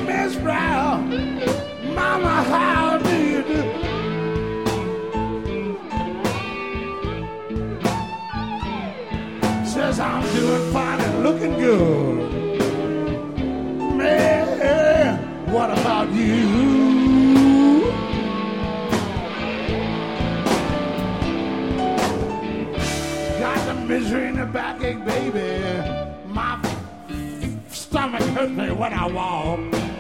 Miss Brown, Mama, how do you do? Says I'm doing fine and looking good. Man, what about you? Got the misery in the backache, baby. My stomach hurts me when I walk.